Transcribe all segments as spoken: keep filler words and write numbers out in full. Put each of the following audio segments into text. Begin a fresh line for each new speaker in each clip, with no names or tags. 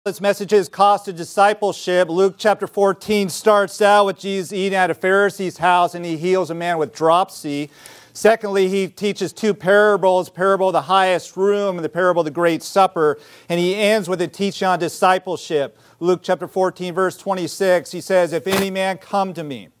This message is Cost of Discipleship. Luke chapter fourteen starts out with Jesus eating at a Pharisee's house and he heals a man with dropsy. Secondly, he teaches two parables, parable of the highest room and the parable of the great supper. And he ends with a teaching on discipleship. Luke chapter fourteen verse twenty-six, he says, "If any man come to me,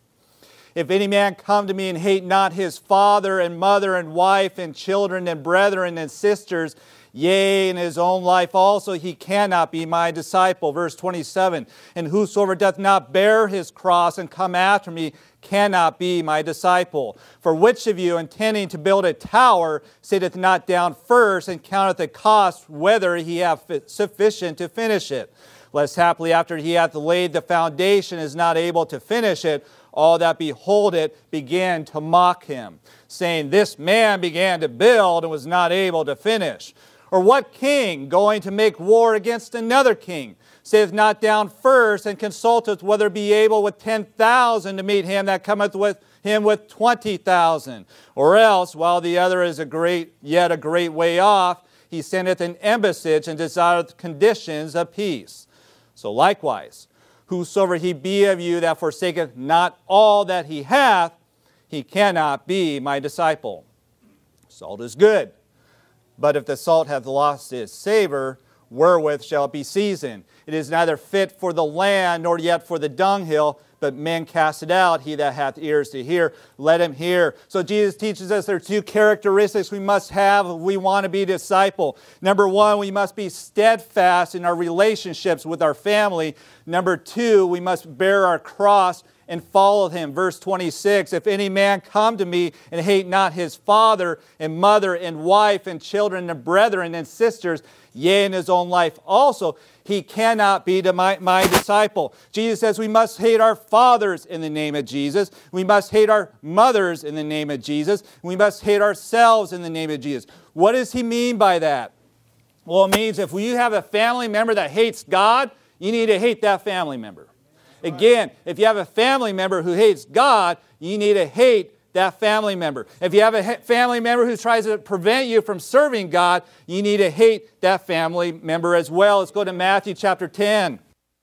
if any man come to me and hate not his father and mother and wife and children and brethren and sisters, yea, in his own life also, he cannot be my disciple." Verse twenty-seven, "And whosoever doth not bear his cross and come after me cannot be my disciple. For which of you, intending to build a tower, sitteth not down first and counteth the cost, whether he have sufficient to finish it? Lest haply after he hath laid the foundation is not able to finish it, all that behold it begin to mock him, saying, This man began to build and was not able to finish. Or what king, going to make war against another king, saith not down first and consulteth whether be able with ten thousand to meet him that cometh with him with twenty thousand? Or else, while the other is a great, yet a great way off, he sendeth an embassage and desireth conditions of peace. So likewise, whosoever he be of you that forsaketh not all that he hath, he cannot be my disciple. Salt is good. But if the salt hath lost its savor, wherewith shall it be seasoned? It is neither fit for the land, nor yet for the dunghill, but men cast it out. He that hath ears to hear, let him hear." So Jesus teaches us there are two characteristics we must have if we want to be a disciple. Number one, we must be steadfast in our relationships with our family. Number two, we must bear our cross and follow him. Verse twenty-six, "If any man come to me and hate not his father and mother and wife and children and brethren and sisters, yea, in his own life also, he cannot be to my, my disciple." Jesus says we must hate our fathers in the name of Jesus. We must hate our mothers in the name of Jesus. We must hate ourselves in the name of Jesus. What does he mean by that? Well, it means if you have a family member that hates God, you need to hate that family member. Again, if you have a family member who hates God, you need to hate that family member. If you have a family member who tries to prevent you from serving God, you need to hate that family member as well. Let's go to Matthew chapter ten.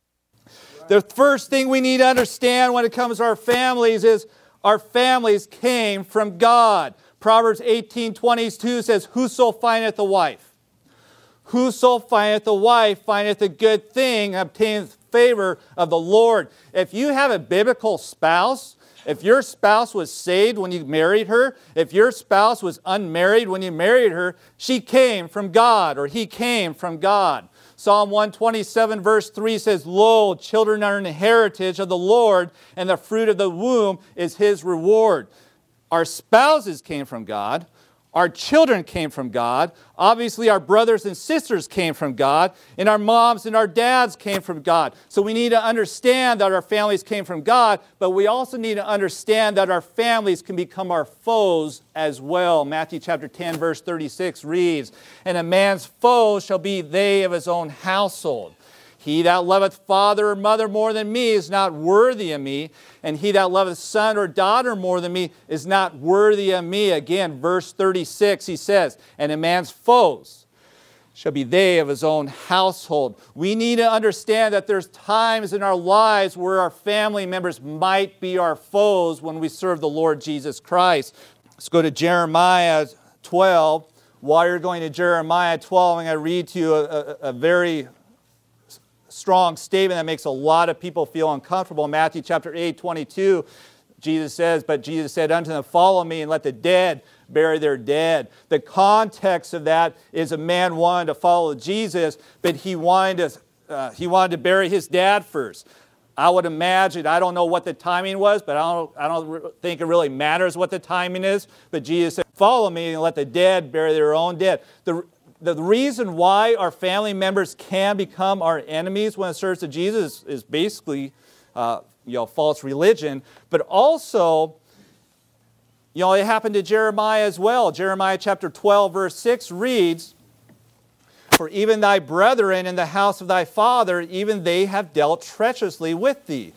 The first thing we need to understand when it comes to our families is our families came from God. Proverbs eighteen twenty-two says, "Whoso findeth a wife, whoso findeth a wife findeth a good thing, and obtaineth favor of the Lord." If you have a biblical spouse, if your spouse was saved when you married her, if your spouse was unmarried when you married her, she came from God, or he came from God. Psalm one twenty-seven verse three says, "Lo, children are an heritage of the Lord, and the fruit of the womb is his reward." Our spouses came from God. Our children came from God. Obviously, our brothers and sisters came from God. And our moms and our dads came from God. So we need to understand that our families came from God, but we also need to understand that our families can become our foes as well. Matthew chapter ten, verse thirty-six reads, "And a man's foes shall be they of his own household. He that loveth father or mother more than me is not worthy of me, and he that loveth son or daughter more than me is not worthy of me." Again, verse thirty-six, he says, "And a man's foes shall be they of his own household." We need to understand that there's times in our lives where our family members might be our foes when we serve the Lord Jesus Christ. Let's go to Jeremiah twelve. While you're going to Jeremiah twelve, I'm going to read to you a, a, a very strong statement that makes a lot of people feel uncomfortable. Matthew chapter eight, twenty-two, Jesus says, "But Jesus said unto them, Follow me, and let the dead bury their dead." The context of that is a man wanted to follow Jesus, but he wanted to, uh, he wanted to bury his dad first. I would imagine, I don't know what the timing was, but I don't, I don't think it really matters what the timing is. But Jesus said, "Follow me, and let the dead bury their own dead." The The reason why our family members can become our enemies when it serves to Jesus is basically uh, you know, false religion. But also, you know, it happened to Jeremiah as well. Jeremiah chapter twelve, verse six reads, "For even thy brethren in the house of thy father, even they have dealt treacherously with thee.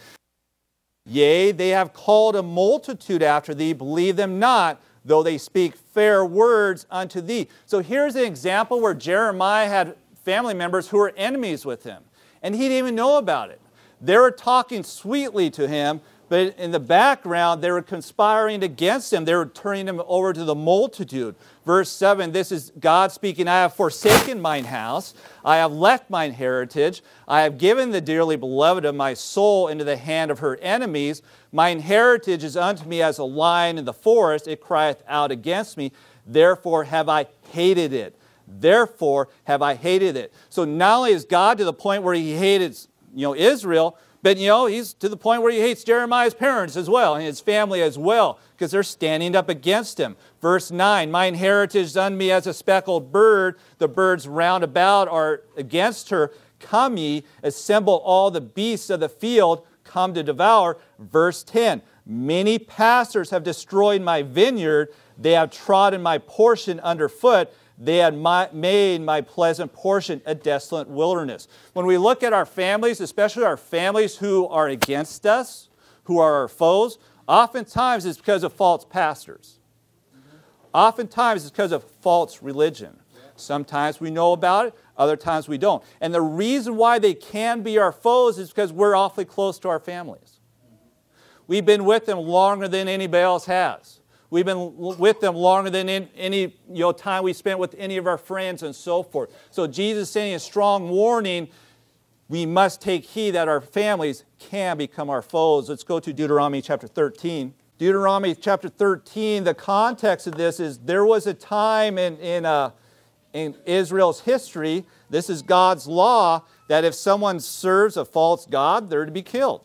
Yea, they have called a multitude after thee, believe them not, though they speak fair words unto thee." So here's an example where Jeremiah had family members who were enemies with him. and he didn't even know about it. They were talking sweetly to him, but in the background, they were conspiring against him. They were turning him over to the multitude. Verse seven, this is God speaking, I have forsaken mine house. I have left mine heritage. I have given the dearly beloved of my soul into the hand of her enemies. Mine heritage is unto me as a lion in the forest. It crieth out against me. Therefore have I hated it. Therefore have I hated it. So not only is God to the point where he hated, you know, Israel, but, you know, he's to the point where he hates Jeremiah's parents as well and his family as well because they're standing up against him. Verse nine, mine heritage is unto me as a speckled bird. The birds round about are against her. Come ye, assemble all the beasts of the field, come to devour. Verse ten, many pastors have destroyed my vineyard. They have trodden my portion underfoot. They had my, made my pleasant portion a desolate wilderness. When we look at our families, especially our families who are against us, who are our foes, oftentimes it's because of false pastors. Mm-hmm. Oftentimes it's because of false religion. Yeah. Sometimes we know about it, other times we don't. And the reason why they can be our foes is because we're awfully close to our families. Mm-hmm. We've been with them longer than anybody else has. We've been with them longer than any you know, time we spent with any of our friends and so forth. So Jesus is saying a strong warning, we must take heed that our families can become our foes. Let's go to Deuteronomy chapter thirteen. Deuteronomy chapter thirteen, the context of this is there was a time in, in, uh, in Israel's history, this is God's law, that if someone serves a false god, they're to be killed.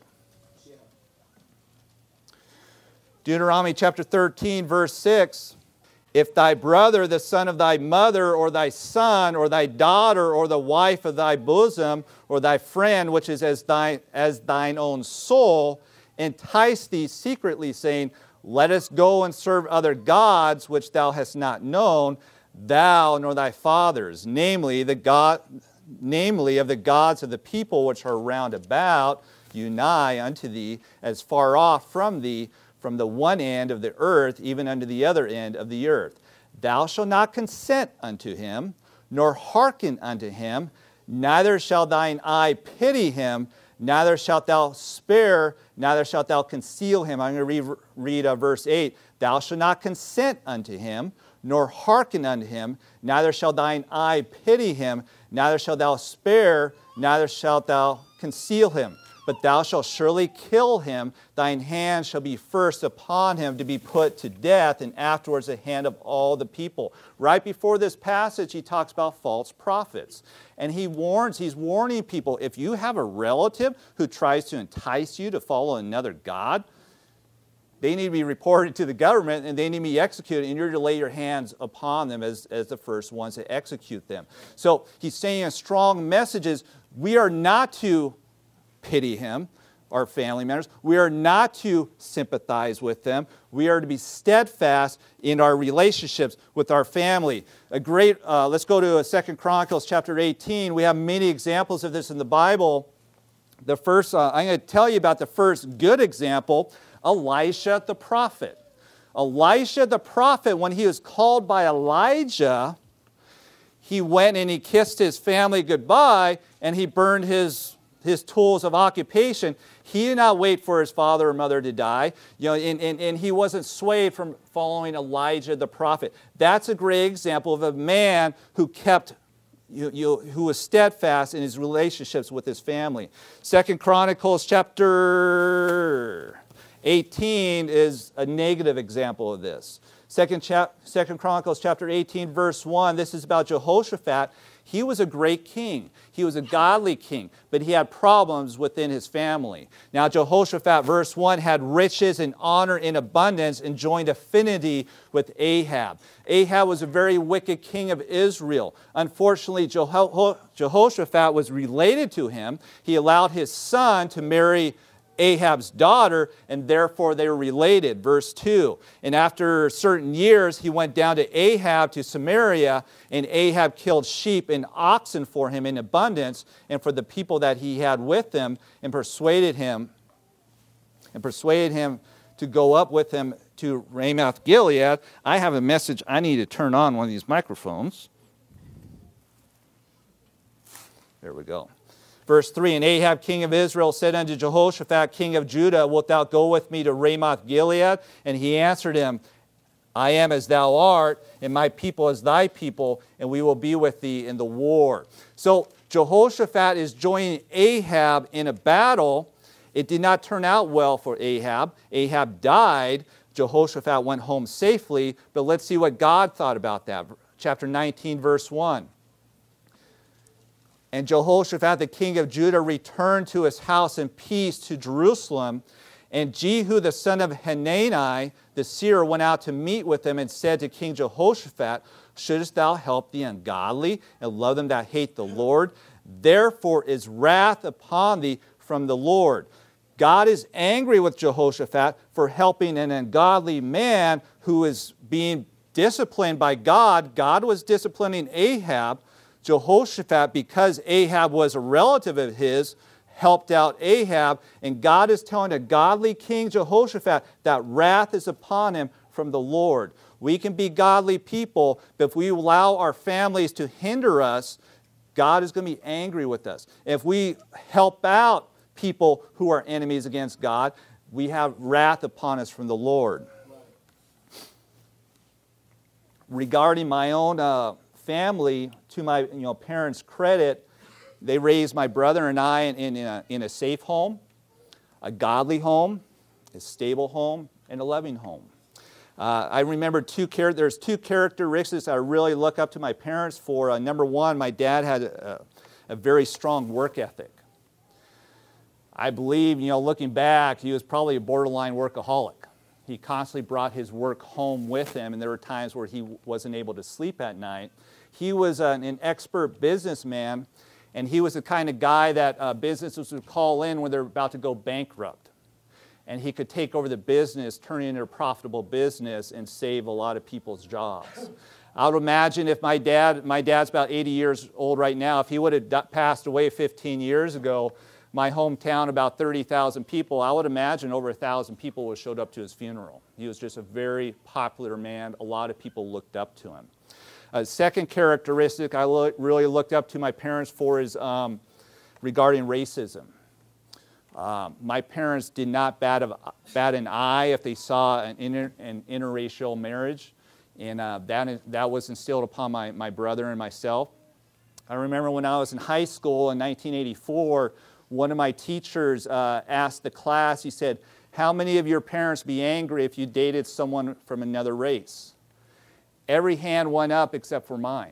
Deuteronomy chapter thirteen, verse six, if thy brother, the son of thy mother, or thy son, or thy daughter, or the wife of thy bosom, or thy friend, which is as thine, as thine own soul, entice thee secretly, saying, let us go and serve other gods, which thou hast not known, thou nor thy fathers, namely, the God, namely of the gods of the people which are round about, you nigh unto thee, as far off from thee, from the one end of the earth, even unto the other end of the earth. Thou shalt not consent unto him, nor hearken unto him, neither shall thine eye pity him, neither shalt thou spare, neither shalt thou conceal him. I'm going to read, read uh, verse eight. Thou shalt not consent unto him, nor hearken unto him, neither shall thine eye pity him, neither shalt thou spare, neither shalt thou conceal him. But thou shalt surely kill him, thine hand shall be first upon him to be put to death, and afterwards the hand of all the people. Right before this passage, he talks about false prophets. And he warns, he's warning people, if you have a relative who tries to entice you to follow another god, they need to be reported to the government and they need to be executed, and you're to lay your hands upon them as, as the first ones to execute them. So he's saying a strong message is, we are not to pity him, our family members. We are not to sympathize with them. We are to be steadfast in our relationships with our family. A great, uh, let's go to Second Chronicles chapter eighteen. We have many examples of this in the Bible. The first, uh, I'm going to tell you about the first good example, Elisha the prophet. Elisha the prophet, when he was called by Elijah, he went and he kissed his family goodbye and he burned his his tools of occupation. He did not wait for his father or mother to die. You know, and, and, and he wasn't swayed from following Elijah the prophet. That's a great example of a man who kept, you, you, who was steadfast in his relationships with his family. Second Chronicles chapter eighteen is a negative example of this. Second, chap, Second Chronicles chapter eighteen, verse one, this is about Jehoshaphat. He was a great king. He was a godly king, but he had problems within his family. Now Jehoshaphat, verse one, had riches and honor in abundance and joined affinity with Ahab. Ahab was a very wicked king of Israel. Unfortunately, Jeho- Jehoshaphat was related to him. He allowed his son to marry Ahab's daughter, and therefore they were related. Verse two, and after certain years he went down to Ahab to Samaria, and Ahab killed sheep and oxen for him in abundance and for the people that he had with him, and persuaded him and persuaded him to go up with him to Ramoth Gilead. I have a message. I need to turn on one of these microphones. There we go. Verse three, and Ahab, king of Israel, said unto Jehoshaphat, king of Judah, wilt thou go with me to Ramoth Gilead? And he answered him, I am as thou art, and my people as thy people, and we will be with thee in the war. So Jehoshaphat is joining Ahab in a battle. It did not turn out well for Ahab. Ahab died. Jehoshaphat went home safely, but let's see what God thought about that. Chapter nineteen, verse one. And Jehoshaphat, the king of Judah, returned to his house in peace to Jerusalem. And Jehu, the son of Hanani, the seer, went out to meet with him and said to King Jehoshaphat, shouldest thou help the ungodly and love them that hate the Lord? Therefore is wrath upon thee from the Lord. God is angry with Jehoshaphat for helping an ungodly man who is being disciplined by God. God was disciplining Ahab. Jehoshaphat, because Ahab was a relative of his, helped out Ahab. And God is telling a godly king, Jehoshaphat, that wrath is upon him from the Lord. We can be godly people, but if we allow our families to hinder us, God is going to be angry with us. If we help out people who are enemies against God, we have wrath upon us from the Lord. Regarding my own uh, family, to my you know, parents' credit, they raised my brother and I in, in, a, in a safe home, a godly home, a stable home, and a loving home. Uh, I remember two char- there's two characteristics I really look up to my parents for. Uh, number one, my dad had a, a very strong work ethic. I believe, you know, looking back, he was probably a borderline workaholic. He constantly brought his work home with him, and there were times where he wasn't able to sleep at night. He was an, an expert businessman, and he was the kind of guy that uh, businesses would call in when they're about to go bankrupt. And he could take over the business, turn it into a profitable business, and save a lot of people's jobs. I would imagine if my dad, my dad's about eighty years old right now, if he would have passed away fifteen years ago, my hometown, about thirty thousand people, I would imagine over one thousand people would have showed up to his funeral. He was just a very popular man. A lot of people looked up to him. A second characteristic I lo- really looked up to my parents for is um, regarding racism. Um, my parents did not bat, of, bat an eye if they saw an, inter, an interracial marriage, and uh, that, that was instilled upon my, my brother and myself. I remember when I was in high school in nineteen eighty-four, one of my teachers uh, asked the class, he said, how many of your parents be angry if you dated someone from another race? Every hand went up except for mine.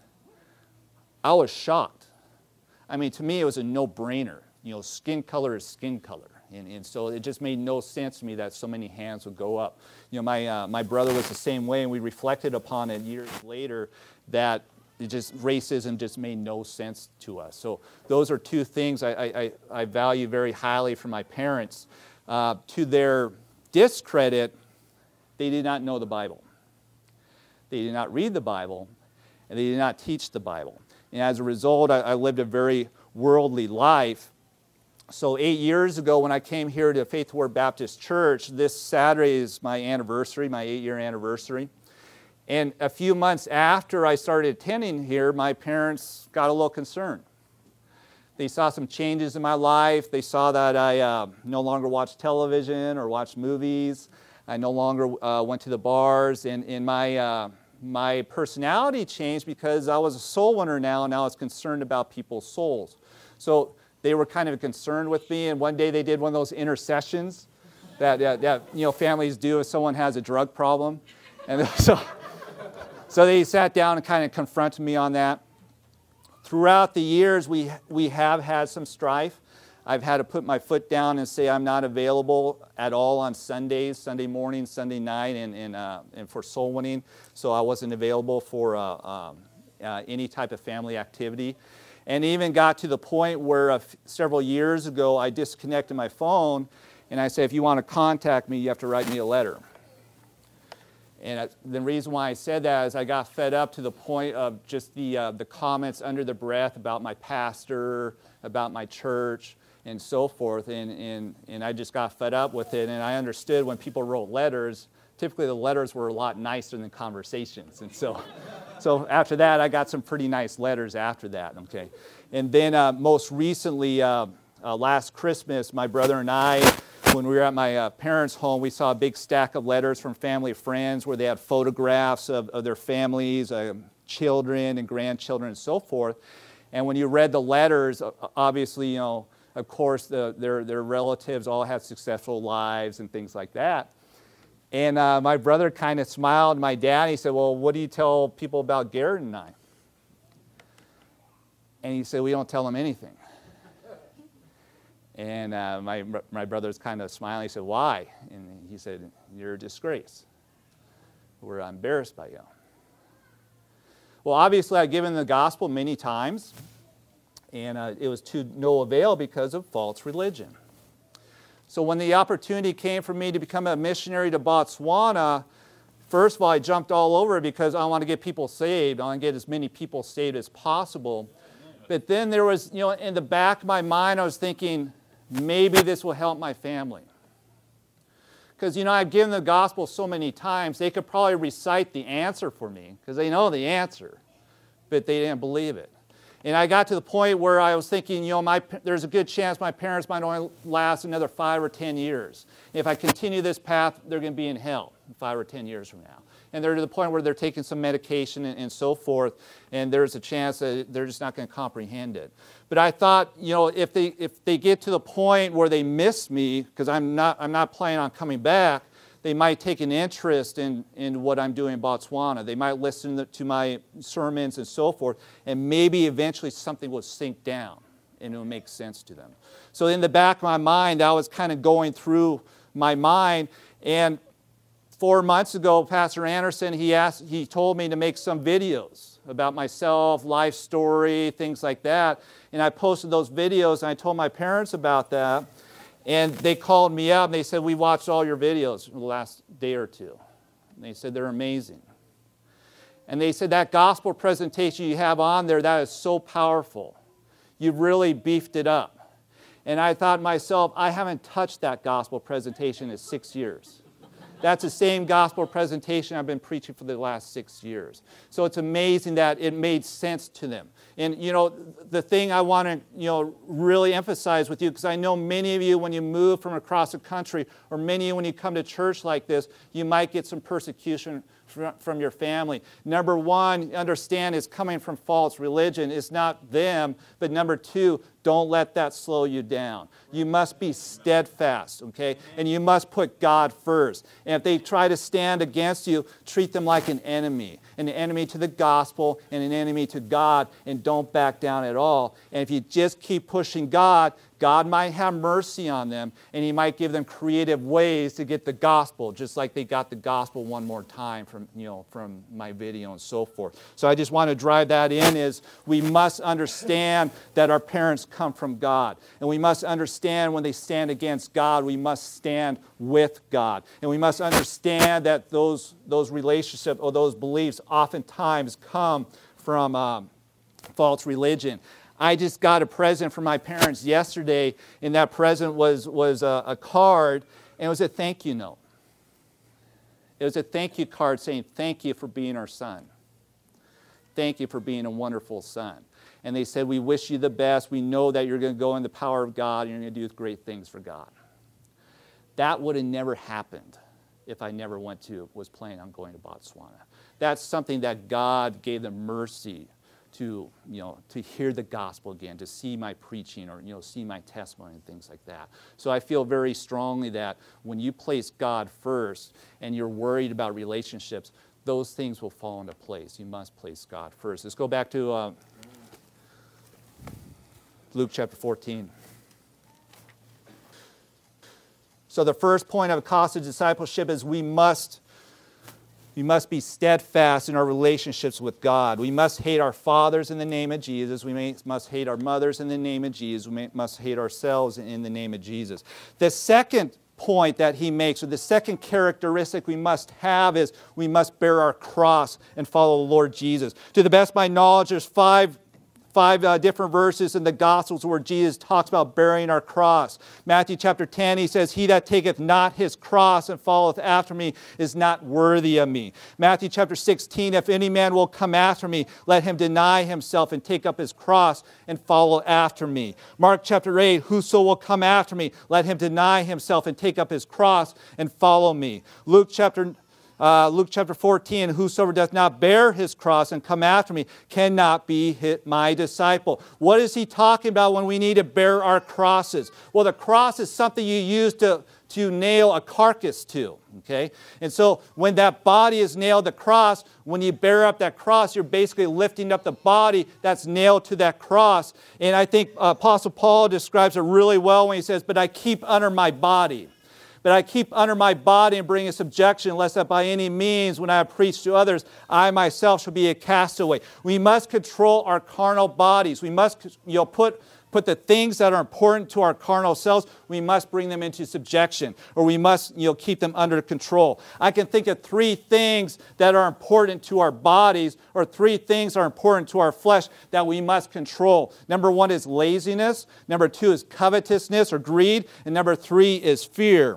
I was shocked. I mean, to me, it was a no-brainer. You know, skin color is skin color. And, and so it just made no sense to me that so many hands would go up. You know, my, uh, my brother was the same way, and we reflected upon it years later that it just, racism just made no sense to us. So those are two things I, I, I value very highly from my parents. Uh, to their discredit, they did not know the Bible. They did not read the Bible, and they did not teach the Bible. And as a result, I, I lived a very worldly life. So eight years ago when I came here to Faith Word Baptist Church, this Saturday is my anniversary, my eight-year anniversary. And a few months after I started attending here, my parents got a little concerned. They saw some changes in my life. They saw that I uh, no longer watched television or watched movies. I no longer uh, went to the bars. And, and my, uh, my personality changed because I was a soul winner now, and I was concerned about people's souls. So they were kind of concerned with me. And one day they did one of those intercessions that, that, that you know, families do if someone has a drug problem. And so... So they sat down and kind of confronted me on that. Throughout the years, we, we have had some strife. I've had to put my foot down and say I'm not available at all on Sundays, Sunday morning, Sunday night, and, and, uh, and for soul winning. So I wasn't available for uh, um, uh, any type of family activity. And even got to the point where uh, several years ago, I disconnected my phone, and I said, if you want to contact me, you have to write me a letter. And the reason why I said that is I got fed up to the point of just the, uh, the comments under the breath about my pastor, about my church, and so forth. And, and, and I just got fed up with it. And I understood when people wrote letters, typically the letters were a lot nicer than conversations. And so, So after that, I got some pretty nice letters after that, okay? And then uh, most recently, uh, uh, last Christmas, my brother and I, when we were at my uh, parents' home, we saw a big stack of letters from family and friends where they had photographs of, of their families, uh, children and grandchildren and so forth. And when you read the letters, obviously, you know, of course, the, their, their relatives all had successful lives and things like that. And uh, my brother kind of smiled. My dad, he said, well, what do you tell people about Garrett and I? And he said, we don't tell them anything. And uh, my, my brother's kind of smiling. He said, why? And he said, you're a disgrace. We're embarrassed by you. Well, obviously, I've given the gospel many times, and uh, it was to no avail because of false religion. So when the opportunity came for me to become a missionary to Botswana, first of all, I jumped all over it because I want to get people saved. I want to get as many people saved as possible. But then there was, you know, in the back of my mind, I was thinking, maybe this will help my family. Because, you know, I've given the gospel so many times, they could probably recite the answer for me because they know the answer, but they didn't believe it. And I got to the point where I was thinking, you know, my, there's a good chance my parents might only last another five or ten years. If I continue this path, they're going to be in hell five or ten years from now. And they're to the point where they're taking some medication and, and so forth, and there's a chance that they're just not going to comprehend it. But I thought, you know, if they, if they get to the point where they miss me, because I'm not, I'm not planning on coming back, they might take an interest in, in what I'm doing in Botswana. They might listen to my sermons and so forth, and maybe eventually something will sink down and it will make sense to them. So in the back of my mind, I was kind of going through my mind, and four months ago, Pastor Anderson, he asked, he told me to make some videos about myself, life story, things like that. And I posted those videos, and I told my parents about that. And they called me up and they said, we watched all your videos in the last day or two. And they said, they're amazing. And they said, that gospel presentation you have on there, that is so powerful. You've really beefed it up. And I thought to myself, I haven't touched that gospel presentation in six years. That's the same gospel presentation I've been preaching for the last six years. So it's amazing that it made sense to them. And, you know, the thing I want to, you know, really emphasize with you, because I know many of you, when you move from across the country, or many of you, when you come to church like this, you might get some persecution from your family. Number one, understand it's coming from false religion. It's not them. But number two, don't let that slow you down. You must be steadfast, okay? And you must put God first. And if they try to stand against you, treat them like an enemy. An enemy to the gospel and an enemy to God, and don't back down at all. And if you just keep pushing God, God might have mercy on them, and He might give them creative ways to get the gospel, just like they got the gospel one more time from, you know, from my video and so forth. So I just want to drive that in, is we must understand that our parents come from God. And we must understand when they stand against God, we must stand with God. And we must understand that those, those relationships or those beliefs oftentimes come from um, false religion. I just got a present from my parents yesterday, and that present was, was a, a card, and it was a thank you note. It was a thank you card saying, thank you for being our son. Thank you for being a wonderful son. And they said, we wish you the best. We know that you're going to go in the power of God, and you're going to do great things for God. That would have never happened if I never went to, was planning on going to Botswana. That's something that God gave them mercy to, you know, to hear the gospel again, to see my preaching, or, you know, see my testimony and things like that. So I feel very strongly that when you place God first and you're worried about relationships, those things will fall into place. You must place God first. Let's go back to uh, Luke chapter fourteen. So the first point of Acosta discipleship is we must We must be steadfast in our relationships with God. We must hate our fathers in the name of Jesus. We may, must hate our mothers in the name of Jesus. We may, must hate ourselves in the name of Jesus. The second point that he makes, or the second characteristic we must have, is we must bear our cross and follow the Lord Jesus. To the best of my knowledge, there's five, five uh, different verses in the Gospels where Jesus talks about bearing our cross. Matthew chapter ten, he says, he that taketh not his cross and followeth after me is not worthy of me. Matthew chapter sixteen, if any man will come after me, let him deny himself and take up his cross and follow after me. Mark chapter eight, whoso will come after me, let him deny himself and take up his cross and follow me. Luke chapter Uh, Luke chapter fourteen, whosoever doth not bear his cross and come after me cannot be my disciple. What is he talking about when we need to bear our crosses? Well, the cross is something you use to, to nail a carcass to, okay? And so when that body is nailed to the cross, when you bear up that cross, you're basically lifting up the body that's nailed to that cross. And I think uh, Apostle Paul describes it really well when he says, but I keep under my body. But I keep under my body and bring a subjection, lest that by any means, when I have preached to others, I myself shall be a castaway. We must control our carnal bodies. We must, you know, put, put the things that are important to our carnal selves, we must bring them into subjection, or we must, you know, keep them under control. I can think of three things that are important to our bodies, or three things that are important to our flesh that we must control. Number one is laziness. Number two is covetousness or greed. And number three is fear.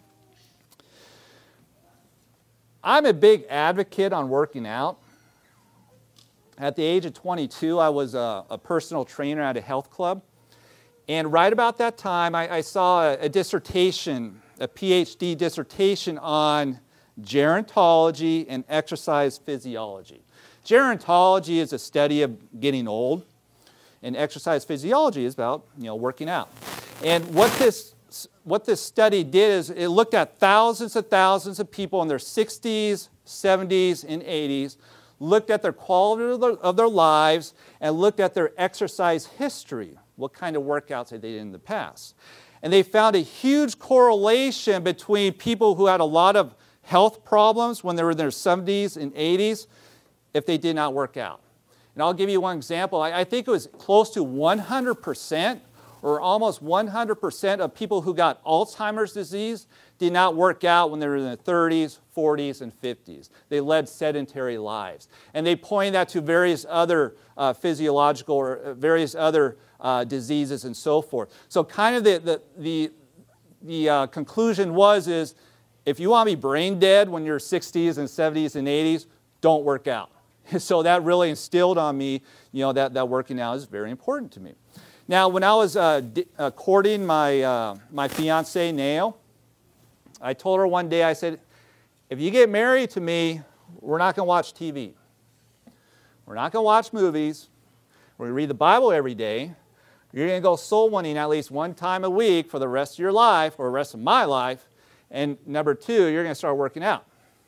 I'm a big advocate on working out. At the age of twenty-two, I was a, a personal trainer at a health club. And right about that time, I, I saw a, a dissertation, a P H D dissertation on gerontology and exercise physiology. Gerontology is a study of getting old, and exercise physiology is about, you know, working out. And what this What this study did is it looked at thousands and thousands of people in their sixties, seventies, and eighties, looked at their quality of their, of their lives, and looked at their exercise history, what kind of workouts they did in the past. And they found a huge correlation between people who had a lot of health problems when they were in their seventies and eighties if they did not work out. And I'll give you one example. I, I think it was close to one hundred percent or almost one hundred percent of people who got Alzheimer's disease did not work out when they were in their thirties, forties, and fifties. They led sedentary lives. And they pointed that to various other uh, physiological or various other uh, diseases and so forth. So kind of the, the, the, the uh, conclusion was is, if you want to be brain dead when you're sixties and seventies and eighties, don't work out. So that really instilled on me, you know, that, that working out is very important to me. Now, when I was uh, uh, courting my, uh, my fiancée, Nail, I told her one day, I said, if you get married to me, we're not going to watch T V. We're not going to watch movies. We're going to read the Bible every day. You're going to go soul winning at least one time a week for the rest of your life, or the rest of my life. And number two, you're going to start working out.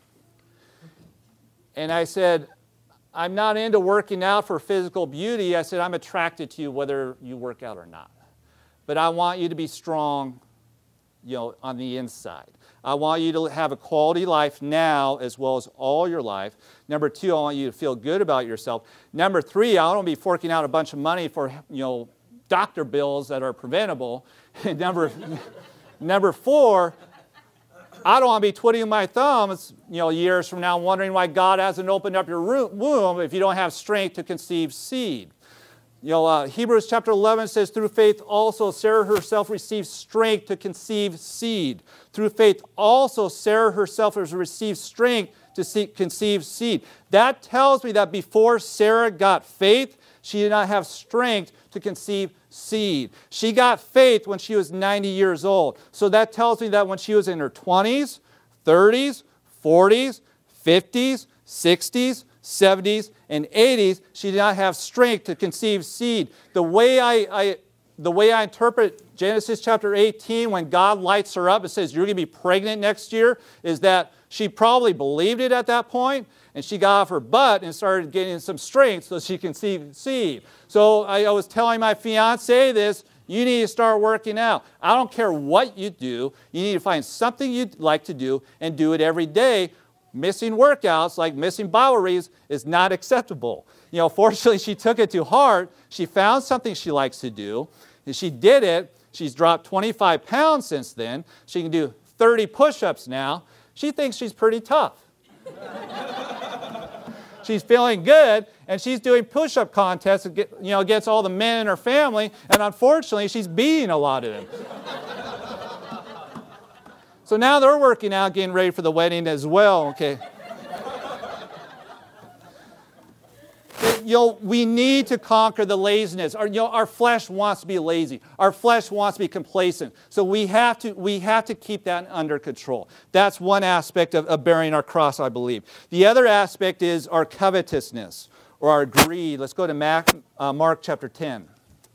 And I said, I'm not into working out for physical beauty. I said, I'm attracted to you whether you work out or not. But I want you to be strong, you know, on the inside. I want you to have a quality life now as well as all your life. Number two, I want you to feel good about yourself. Number three, I don't want to be forking out a bunch of money for, you know, doctor bills that are preventable. number, number four, I don't want to be twiddling my thumbs, you know, years from now wondering why God hasn't opened up your womb if you don't have strength to conceive seed. You know, uh, Hebrews chapter eleven says, through faith also Sarah herself received strength to conceive seed. Through faith also Sarah herself has received strength to see, conceive seed. That tells me that before Sarah got faith, she did not have strength to conceive seed. She got faith when she was ninety years old. So that tells me that when she was in her twenties, thirties, forties, fifties, sixties, seventies, and eighties, she did not have strength to conceive seed. The way I, I, the way I interpret Genesis chapter eighteen, when God lights her up and says, you're going to be pregnant next year, is that she probably believed it at that point, and she got off her butt and started getting some strength so she can conceive seed. So I, I was telling my fiancée this, you need to start working out. I don't care what you do. You need to find something you'd like to do and do it every day. Missing workouts, like missing Bible reads, is not acceptable. You know, fortunately, she took it to heart. She found something she likes to do, and she did it. She's dropped twenty-five pounds since then. She can do thirty push-ups now. She thinks she's pretty tough. She's feeling good, and she's doing push-up contests, you know, against all the men in her family, and unfortunately, she's beating a lot of them. So now they're working out, getting ready for the wedding as well, okay? You know, we need to conquer the laziness. Our, you know, our flesh wants to be lazy. Our flesh wants to be complacent. So we have to, we have to keep that under control. That's one aspect of, of bearing our cross, I believe. The other aspect is our covetousness or our greed. Let's go to Mark, uh, Mark chapter ten.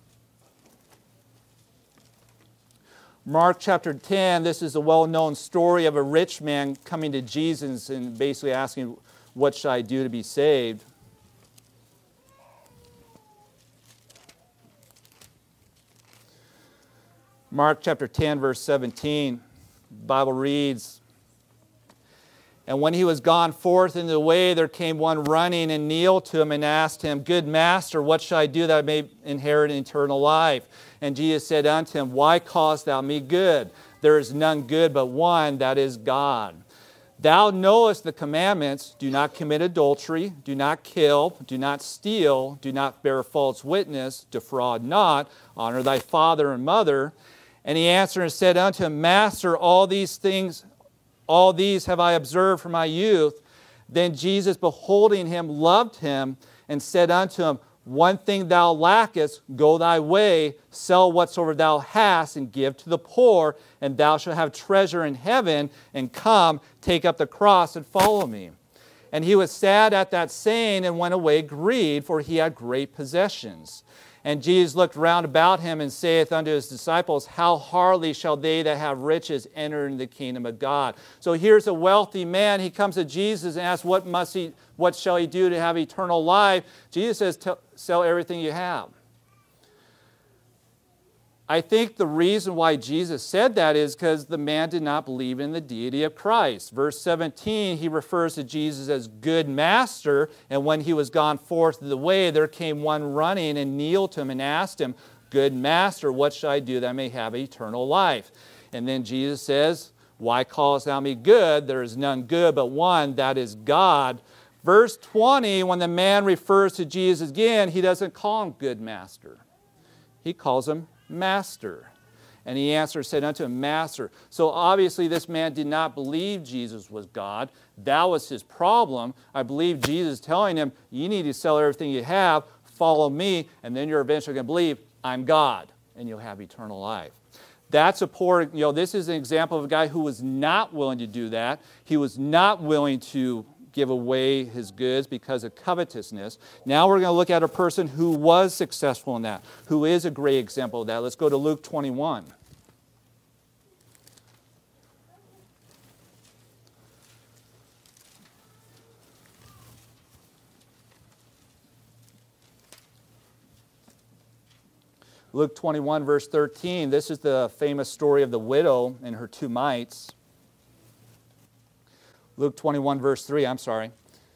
Mark chapter ten, this is a well-known story of a rich man coming to Jesus and basically asking, what should I do to be saved? Mark chapter ten, verse seventeen, the Bible reads, "And when he was gone forth into the way, there came one running and kneeled to him and asked him, Good master, what shall I do that I may inherit eternal life? And Jesus said unto him, Why callest thou me good? There is none good but one, that is God. Thou knowest the commandments, do not commit adultery, do not kill, do not steal, do not bear false witness, defraud not, honor thy father and mother. And he answered and said unto him, Master, all these things, all these have I observed from my youth. Then Jesus, beholding him, loved him, and said unto him, One thing thou lackest, go thy way, sell whatsoever thou hast, and give to the poor, and thou shalt have treasure in heaven, and come, take up the cross, and follow me. And he was sad at that saying, and went away grieved, for he had great possessions. And Jesus looked round about him, and saith unto his disciples, How hardly shall they that have riches enter into the kingdom of God? So here's a wealthy man. He comes to Jesus and asks, What must he, what shall he do to have eternal life? Jesus says, Sell everything you have. I think the reason why Jesus said that is because the man did not believe in the deity of Christ. Verse seventeen, he refers to Jesus as good master, and when he was gone forth of the way, there came one running and kneeled to him and asked him, Good master, what shall I do that I may have eternal life? And then Jesus says, Why callest thou me good? There is none good but one, that is God. Verse twenty, when the man refers to Jesus again, he doesn't call him good master. He calls him Master. And he answered, said unto him, Master. So obviously this man did not believe Jesus was God. That was his problem. I believe Jesus telling him, you need to sell everything you have, follow me, and then you're eventually going to believe I'm God, and you'll have eternal life. That's a poor, you know, this is an example of a guy who was not willing to do that. He was not willing to give away his goods because of covetousness. Now we're going to look at a person who was successful in that, who is a great example of that. Let's go to Luke twenty-one. Luke twenty-one, verse thirteen. This is the famous story of the widow and her two mites. Luke twenty-one, verse three, I'm sorry.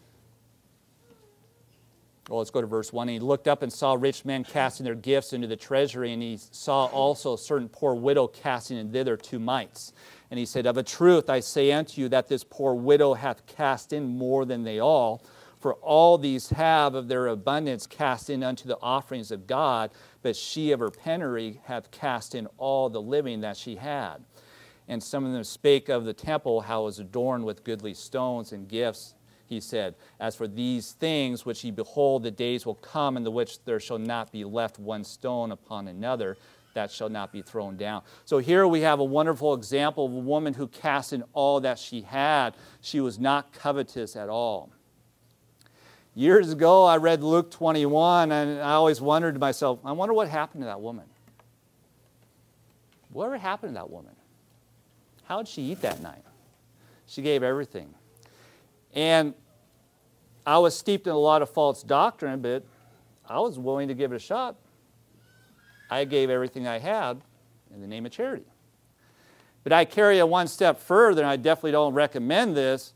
Well, let's go to verse one. And he looked up and saw rich men casting their gifts into the treasury, and he saw also a certain poor widow casting in thither two mites. And he said, Of a truth I say unto you that this poor widow hath cast in more than they all. For all these have of their abundance cast in unto the offerings of God, but she of her penury hath cast in all the living that she had. And some of them spake of the temple, how it was adorned with goodly stones and gifts. He said, As for these things which ye behold, the days will come in the which there shall not be left one stone upon another that shall not be thrown down. So here we have a wonderful example of a woman who cast in all that she had. She was not covetous at all. Years ago, I read Luke twenty-one, and I always wondered to myself, I wonder what happened to that woman. Whatever happened to that woman? How did she eat that night? She gave everything. And I was steeped in a lot of false doctrine, but I was willing to give it a shot. I gave everything I had in the name of charity. But I carry it one step further, and I definitely don't recommend this.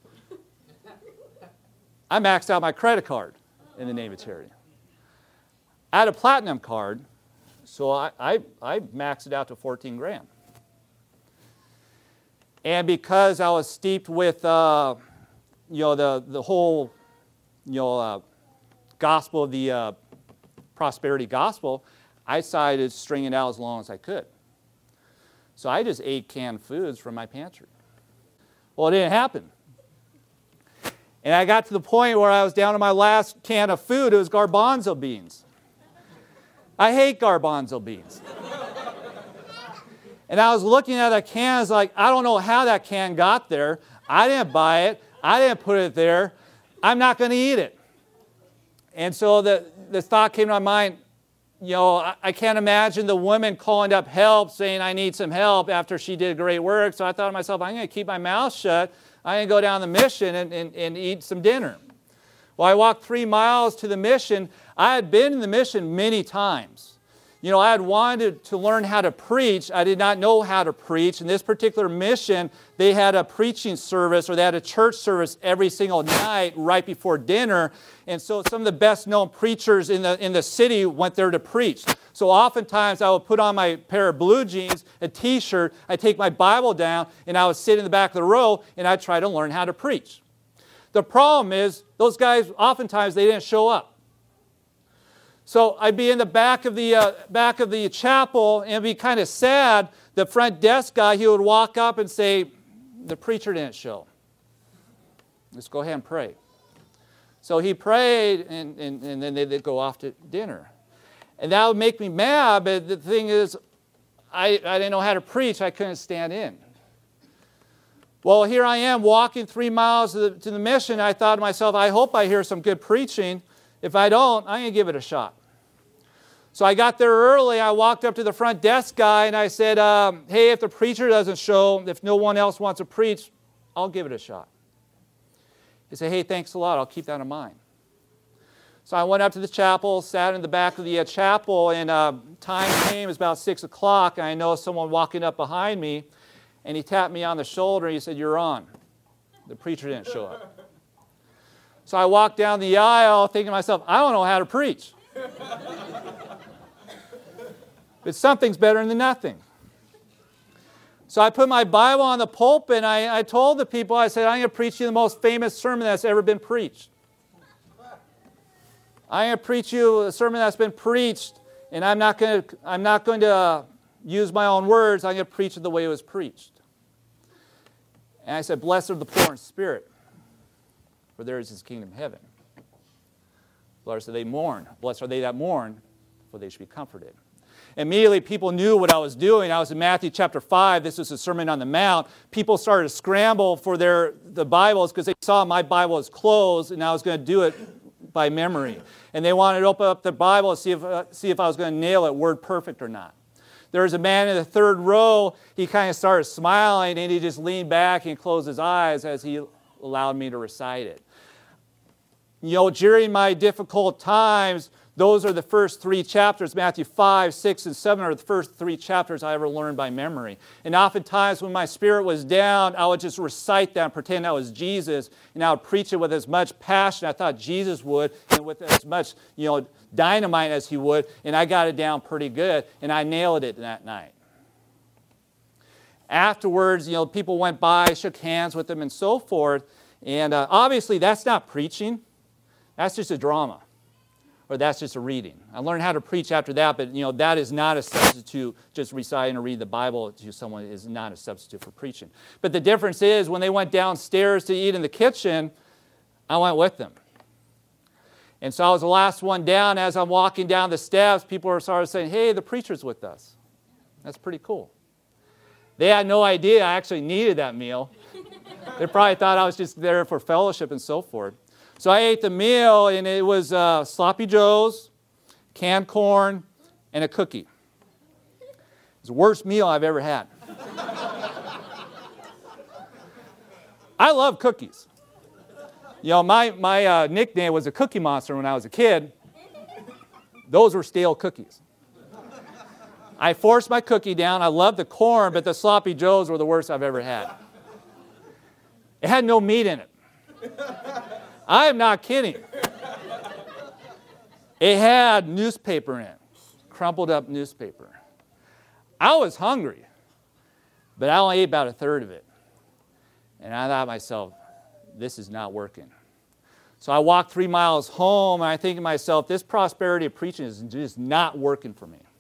I maxed out my credit card in the name of charity. I had a platinum card, so I, I, I maxed it out to fourteen grand. And because I was steeped with, uh, you know, the, the whole, you know, uh, gospel, the uh, prosperity gospel, I decided to string it out as long as I could. So I just ate canned foods from my pantry. Well, it didn't happen. And I got to the point where I was down to my last can of food. It was garbanzo beans. I hate garbanzo beans. And I was looking at that can, I was like, I don't know how that can got there. I didn't buy it. I didn't put it there. I'm not going to eat it. And so the, the thought came to my mind, you know, I, I can't imagine the woman calling up help saying I need some help after she did great work. So I thought to myself, I'm going to keep my mouth shut. I'm going to go down the mission and, and, and eat some dinner. Well, I walked three miles to the mission. I had been in the mission many times. You know, I had wanted to learn how to preach. I did not know how to preach. In this particular mission, they had a preaching service, or they had a church service every single night right before dinner. And so some of the best known preachers in the, in the city went there to preach. So oftentimes I would put on my pair of blue jeans, a t-shirt, I'd take my Bible down, and I would sit in the back of the row, and I'd try to learn how to preach. The problem is, those guys, oftentimes, they didn't show up. So I'd be in the back of the, uh, back of the chapel, and it'd be kind of sad. The front desk guy, he would walk up and say, the preacher didn't show. Let's go ahead and pray. So he prayed, and, and, and then they'd go off to dinner. And that would make me mad, but the thing is, I, I didn't know how to preach. I couldn't stand in. Well, here I am walking three miles to the, to the mission. I thought to myself, I hope I hear some good preaching. If I don't, I'm going to give it a shot. So I got there early. I walked up to the front desk guy and I said, um, hey, if the preacher doesn't show, if no one else wants to preach, I'll give it a shot. He said, hey, thanks a lot. I'll keep that in mind. So I went up to the chapel, sat in the back of the uh, chapel, and uh, time came. It was about six o'clock, and I noticed someone walking up behind me, and he tapped me on the shoulder, and he said, you're on. The preacher didn't show up. So I walked down the aisle thinking to myself, I don't know how to preach. But something's better than nothing. So I put my Bible on the pulpit and I, I told the people, I said, I'm going to preach you the most famous sermon that's ever been preached. I'm going to preach you a sermon that's been preached, and I'm not going to, I'm not going to uh, use my own words. I'm going to preach it the way it was preached. And I said, blessed are the poor in spirit, for theirs is the kingdom of heaven. Blessed are they mourn. Blessed are they that mourn, for they should be comforted. Immediately, people knew what I was doing. I was in Matthew chapter five. This was a Sermon on the Mount. People started to scramble for their the Bibles because they saw my Bible was closed, and I was going to do it by memory. And they wanted to open up the Bible and see if, uh, see if I was going to nail it word perfect or not. There was a man in the third row. He kind of started smiling, and he just leaned back and closed his eyes as he allowed me to recite it. You know, during my difficult times, those are the first three chapters. Matthew five, six, and seven are the first three chapters I ever learned by memory. And oftentimes when my spirit was down, I would just recite that and pretend I was Jesus, and I would preach it with as much passion I thought Jesus would, and with as much, you know, dynamite as he would, and I got it down pretty good, and I nailed it that night. Afterwards, you know, people went by, shook hands with them, and so forth. And uh, obviously, that's not preaching. That's just a drama. Or that's just a reading. I learned how to preach after that, but you know that is not a substitute. Just reciting or read the Bible to someone is not a substitute for preaching. But the difference is when they went downstairs to eat in the kitchen, I went with them. And so I was the last one down. As I'm walking down the steps, people are sort of saying, hey, the preacher's with us. That's pretty cool. They had no idea I actually needed that meal. They probably thought I was just there for fellowship and so forth. So I ate the meal, and it was uh, Sloppy Joe's, canned corn, and a cookie. It was the worst meal I've ever had. I love cookies. You know, my, my uh, nickname was a Cookie Monster when I was a kid. Those were stale cookies. I forced my cookie down. I loved the corn, but the Sloppy Joes were the worst I've ever had. It had no meat in it. I am not kidding. It had newspaper in it, crumpled up newspaper. I was hungry, but I only ate about a third of it. And I thought to myself, this is not working. So I walked three miles home, and I think to myself, this prosperity of preaching is just not working for me.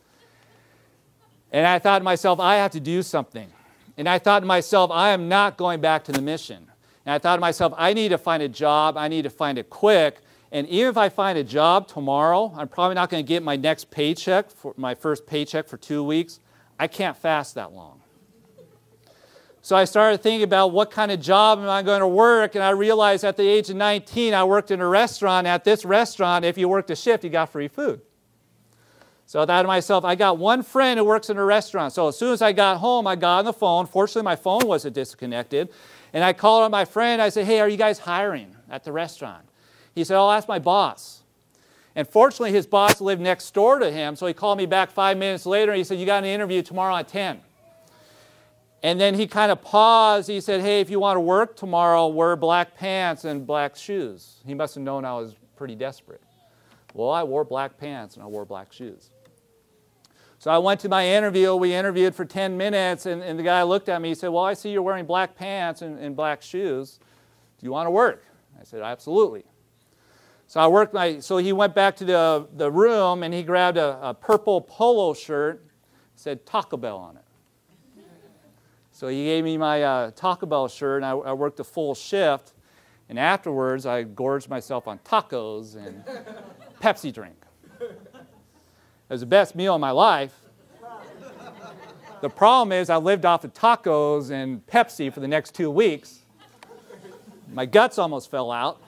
And I thought to myself, I have to do something. And I thought to myself, I am not going back to the mission. And I thought to myself, I need to find a job. I need to find it quick. And even if I find a job tomorrow, I'm probably not going to get my next paycheck, for my first paycheck for two weeks. I can't fast that long. So I started thinking about what kind of job am I going to work, and I realized at the age of nineteen, I worked in a restaurant. At this restaurant, if you worked a shift, you got free food. So I thought to myself, I got one friend who works in a restaurant. So as soon as I got home, I got on the phone. Fortunately, my phone wasn't disconnected. And I called on my friend. I said, hey, are you guys hiring at the restaurant? He said, I'll ask my boss. And fortunately, his boss lived next door to him. So he called me back five minutes later. And he said, you got an interview tomorrow at ten. And then he kind of paused. He said, hey, if you want to work tomorrow, wear black pants and black shoes. He must have known I was pretty desperate. Well, I wore black pants and I wore black shoes. So I went to my interview. We interviewed for ten minutes, and, and the guy looked at me. He said, well, I see you're wearing black pants and, and black shoes. Do you want to work? I said, absolutely. So I worked my, so he went back to the, the room, and he grabbed a, a purple polo shirt, said Taco Bell on it. So he gave me my uh, Taco Bell shirt, and I, I worked a full shift. And afterwards, I gorged myself on tacos and Pepsi drink. It was the best meal of my life. The problem is I lived off of tacos and Pepsi for the next two weeks. My guts almost fell out.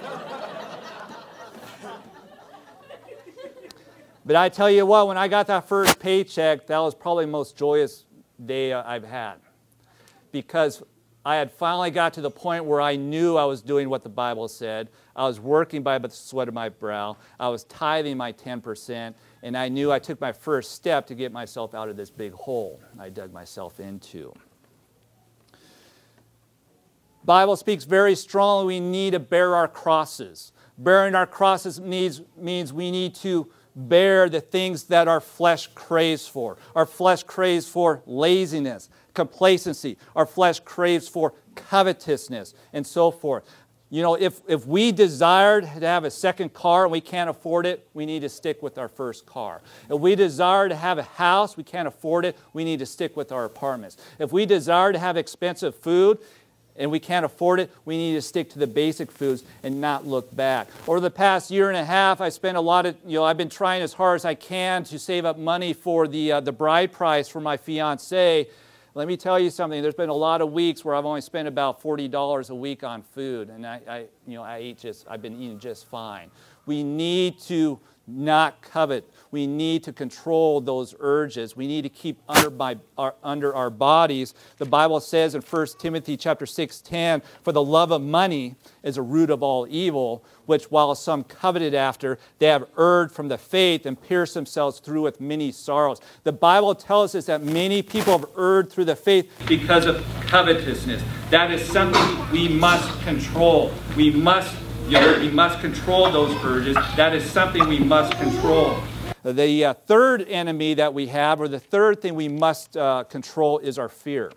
But I tell you what, when I got that first paycheck, that was probably the most joyous day I've had. Because I had finally got to the point where I knew I was doing what the Bible said. I was working by the sweat of my brow. I was tithing my ten percent. And I knew I took my first step to get myself out of this big hole I dug myself into. The Bible speaks very strongly we need to bear our crosses. Bearing our crosses needs, means we need to bear the things that our flesh craves for. Our flesh craves for laziness, complacency. Our flesh craves for covetousness, and so forth. You know, if, if we desired to have a second car and we can't afford it, we need to stick with our first car. If we desire to have a house, we can't afford it, we need to stick with our apartments. If we desire to have expensive food and we can't afford it, we need to stick to the basic foods and not look back. Over the past year and a half, I spent a lot of, you know, I've been trying as hard as I can to save up money for the, uh, the bride price for my fiancée. Let me tell you something. There's been a lot of weeks where I've only spent about forty dollars a week on food, and I, I, you know, I eat just. I've been eating just fine. We need to not covet. We need to control those urges. We need to keep under, by, our, under our bodies. The Bible says in First Timothy chapter six ten, "For the love of money is a root of all evil, which while some coveted after, they have erred from the faith and pierced themselves through with many sorrows." The Bible tells us that many people have erred through the faith because of covetousness. That is something we must control. We must, you know, we must control those urges. That is something we must control. The uh, third enemy that we have, or the third thing we must uh, control, is our fear.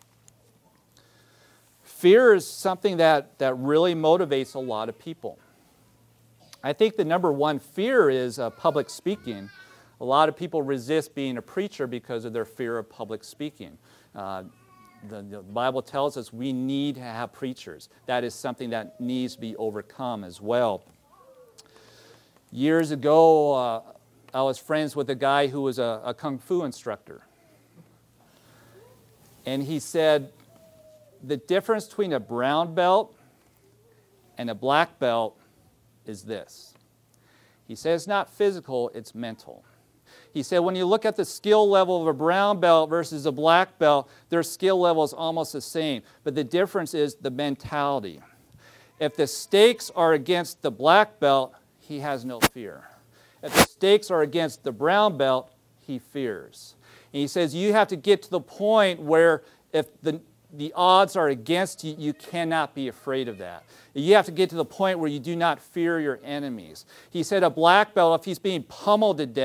Fear is something that, that really motivates a lot of people. I think the number one fear is uh, public speaking. A lot of people resist being a preacher because of their fear of public speaking. Uh, the, the Bible tells us we need to have preachers. That is something that needs to be overcome as well. Years ago, uh, I was friends with a guy who was a, a Kung Fu instructor. And he said, the difference between a brown belt and a black belt is this. He said it's not physical, it's mental. He said when you look at the skill level of a brown belt versus a black belt, their skill level is almost the same. But the difference is the mentality. If the stakes are against the black belt, he has no fear. If the stakes are against the brown belt, he fears. And he says you have to get to the point where if the, the odds are against you, you cannot be afraid of that. You have to get to the point where you do not fear your enemies. He said a black belt, if he's being pummeled to death,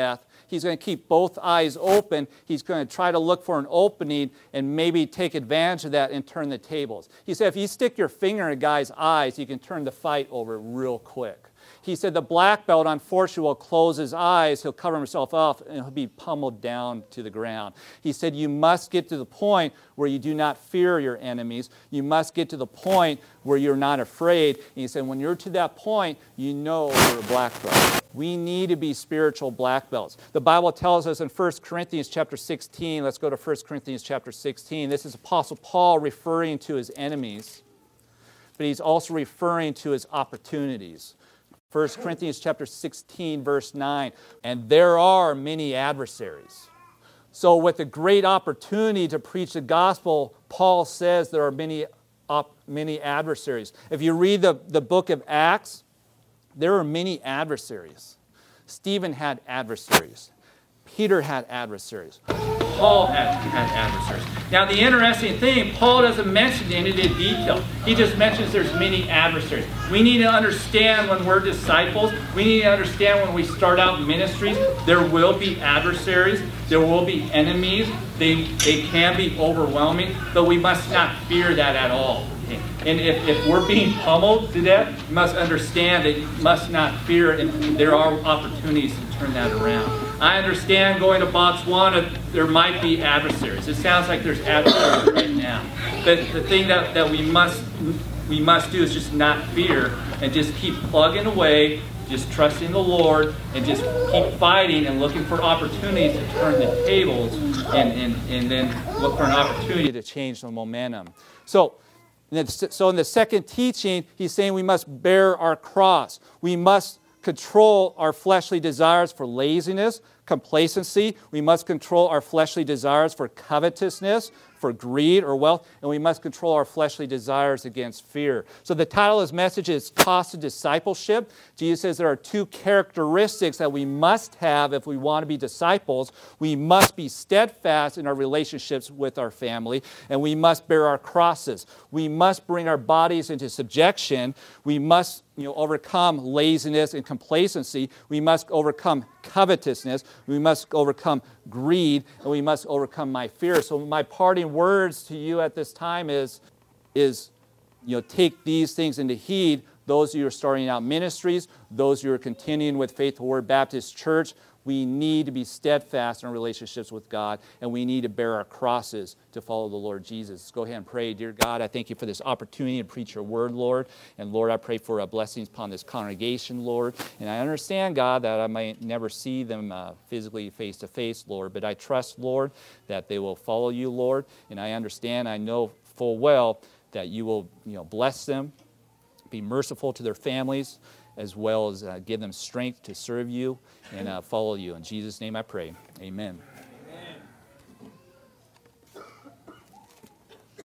he's going to keep both eyes open. He's going to try to look for an opening and maybe take advantage of that and turn the tables. He said if you stick your finger in a guy's eyes, you can turn the fight over real quick. He said the black belt, unfortunately, will close his eyes, he'll cover himself up, and he'll be pummeled down to the ground. He said you must get to the point where you do not fear your enemies. You must get to the point where you're not afraid. And he said when you're to that point, you know you're a black belt. We need to be spiritual black belts. The Bible tells us in First Corinthians chapter sixteen, let's go to First Corinthians chapter sixteen. This is Apostle Paul referring to his enemies, but he's also referring to his opportunities. First Corinthians chapter sixteen, verse nine, and there are many adversaries. So with a great opportunity to preach the gospel, Paul says there are many, op, many adversaries. If you read the, the book of Acts, there are many adversaries. Stephen had adversaries. Peter had adversaries. Paul had, had adversaries. Now the interesting thing, Paul doesn't mention any of the detail. He just mentions there's many adversaries. We need to understand when we're disciples, we need to understand when we start out ministries, there will be adversaries, there will be enemies, they, they can be overwhelming, but we must not fear that at all. And if, if we're being pummeled to death, you must understand that you must not fear, and there are opportunities to turn that around. I understand going to Botswana, there might be adversaries. It sounds like there's adversaries right now. But the thing that, that we must we must do is just not fear and just keep plugging away, just trusting the Lord, and just keep fighting and looking for opportunities to turn the tables and, and, and then look for an opportunity to change the momentum. So, So in the second teaching, he's saying we must bear our cross. We must control our fleshly desires for laziness, complacency. We must control our fleshly desires for covetousness, for greed or wealth, and we must control our fleshly desires against fear. So the title of his message is Cost of Discipleship. Jesus says there are two characteristics that we must have if we want to be disciples. We must be steadfast in our relationships with our family, and we must bear our crosses. We must bring our bodies into subjection. We must you know, overcome laziness and complacency. We must overcome covetousness. We must overcome greed, and we must overcome my fear. So my parting words to you at this time is, is you know, take these things into heed. Those of you who are starting out ministries, those who are continuing with Faithful Word Baptist Church, we need to be steadfast in our relationships with God, and we need to bear our crosses to follow the Lord Jesus. Let's go ahead and pray. Dear God, I thank you for this opportunity to preach your word, Lord. And Lord, I pray for uh, blessings upon this congregation, Lord. And I understand, God, that I might never see them uh, physically face to face, Lord. But I trust, Lord, that they will follow you, Lord. And I understand, I know full well that you will you know, bless them, be merciful to their families, as well as uh, give them strength to serve you and uh, follow you. In Jesus' name I pray. Amen.